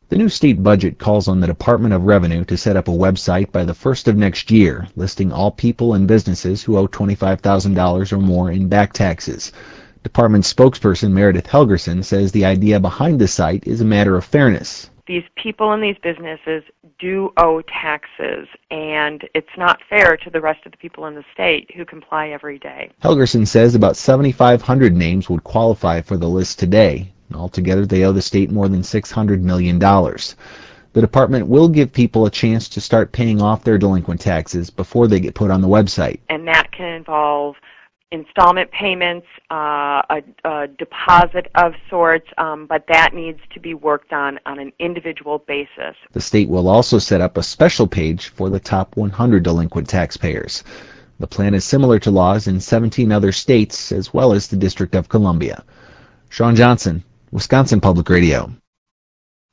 The new state budget calls on the Department of Revenue to set up a website by the 1st of next year, listing all people and businesses who owe $25,000 or more in back taxes. Department spokesperson Meredith Helgerson says the idea behind the site is a matter of fairness. These people and these businesses do owe taxes, and it's not fair to the rest of the people in the state who comply every day. Helgerson says about 7,500 names would qualify for the list today. Altogether, they owe the state more than $600 million. The department will give people a chance to start paying off their delinquent taxes before they get put on the website. And that can involve installment payments, a deposit of sorts, but that needs to be worked on an individual basis. The state will also set up a special page for the top 100 delinquent taxpayers. The plan is similar to laws in 17 other states, as well as the District of Columbia. Sean Johnson, Wisconsin Public Radio.